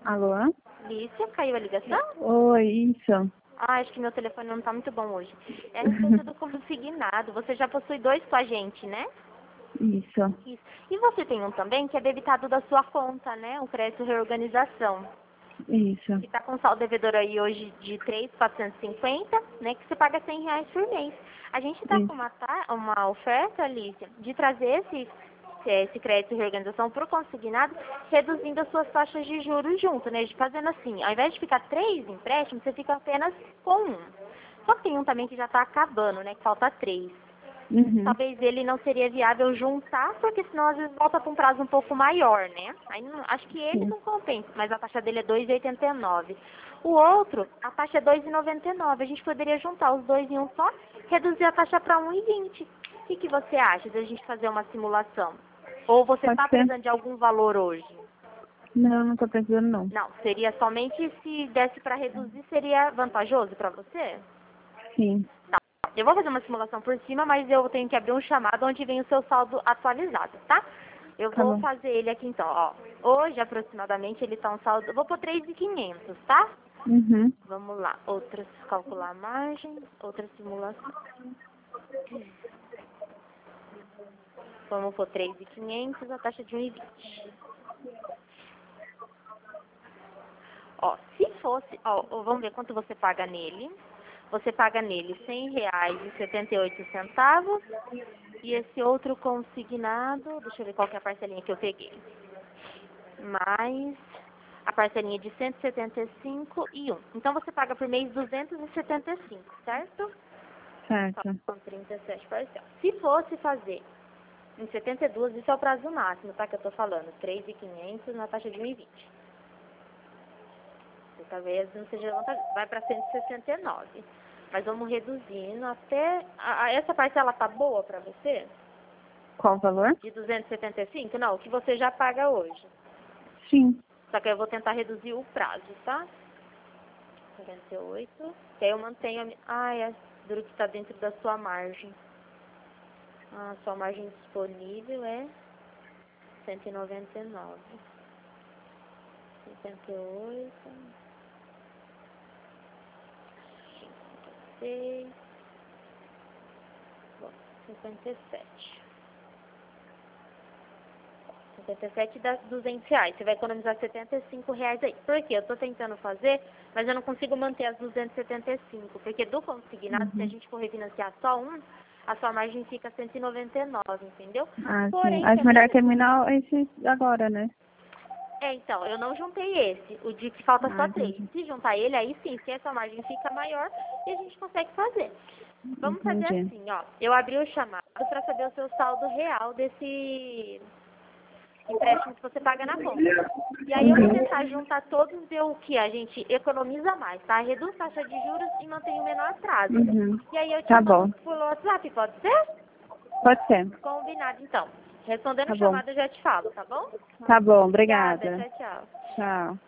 Alô? Lícia, caiu a ligação? Oi, isso. Acho que meu telefone não tá muito bom hoje. É a respeito do consignado. Você já possui 2 com a gente, né? Isso. Isso. E você tem um também que é debitado da sua conta, né? Um crédito reorganização. Isso. Que tá com saldo devedor aí hoje de 3.450, né? Que você paga R$ 100 por mês. A gente tá com uma oferta, Lícia, de trazer esse crédito de reorganização para o consignado, reduzindo as suas taxas de juros junto, né? Fazendo assim, ao invés de ficar 3 empréstimos, você fica apenas com um. Só que tem um também que já está acabando, né? Que falta 3. Uhum. Talvez ele não seria viável juntar, porque senão às vezes volta para um prazo um pouco maior, né? Aí acho que ele Sim. não compensa, mas a taxa dele é 2,89. O outro, a taxa é 2,99. A gente poderia juntar os dois em um só, reduzir a taxa para 1,20. O que você acha de a gente fazer uma simulação? Ou você Pode está ser? precisando de algum valor hoje? Não, não tô precisando não. Não, seria somente se desse para reduzir, seria vantajoso para você? Sim. Tá. Eu vou fazer uma simulação por cima, mas eu tenho que abrir um chamado onde vem o seu saldo atualizado, tá? Eu Tá vou bom. fazer ele aqui então, ó. Hoje, aproximadamente, ele tá um saldo... Eu vou pôr 3.500, tá? Uhum. Vamos lá. Outras, calcular a margem, outra simulação. Vamos pôr 3.500, a taxa de 1,20. Ó, se fosse... Ó, vamos ver quanto você paga nele. Você paga nele R$ 100,78. E esse outro consignado, deixa eu ver qual que é a parcelinha que eu peguei. Mais a parcelinha de 175,01. Então você paga por mês 275, certo? Certo. Com 37 parcelas. Se fosse fazer em 72, isso é o prazo máximo, tá? Que eu tô falando. 3.500 na taxa de 1,20. Talvez não seja vantajoso. Vai para 169. Mas vamos reduzindo até... essa parcela tá boa para você? Qual o valor? De 275? Não, o que você já paga hoje. Sim. Só que eu vou tentar reduzir o prazo, tá? 48. Que aí eu mantenho a minha... é duro que está dentro da sua margem. A sua margem disponível é 199. 58. 56. Bom, 57. 57 dá R$ 200. Você vai economizar R$ 75 aí. Por quê? Eu tô tentando fazer, mas eu não consigo manter as 275. Porque do consignado, se a gente for refinanciar só um, a sua margem fica 199, entendeu? Ah, sim. Porém, Acho também... melhor terminar esse agora, né? então, eu não juntei esse. O de que falta só 3. Entendi. Se juntar ele, aí sim, se essa margem fica maior, e a gente consegue fazer. Vamos fazer Entendi. assim, ó. Eu abri o chamado para saber o seu saldo real desse empréstimo que você paga na conta. E aí eu vou tentar juntar todos e ver o que a gente economiza mais, tá? Reduz taxa de juros e mantém o menor prazo. Uhum. E aí eu te Tá mando bom. por WhatsApp, pode ser? Pode ser. Combinado, então. Respondendo Tá a bom. chamada eu já te falo, tá bom? Tá bom, Obrigada, obrigada. tchau, tchau. Tchau.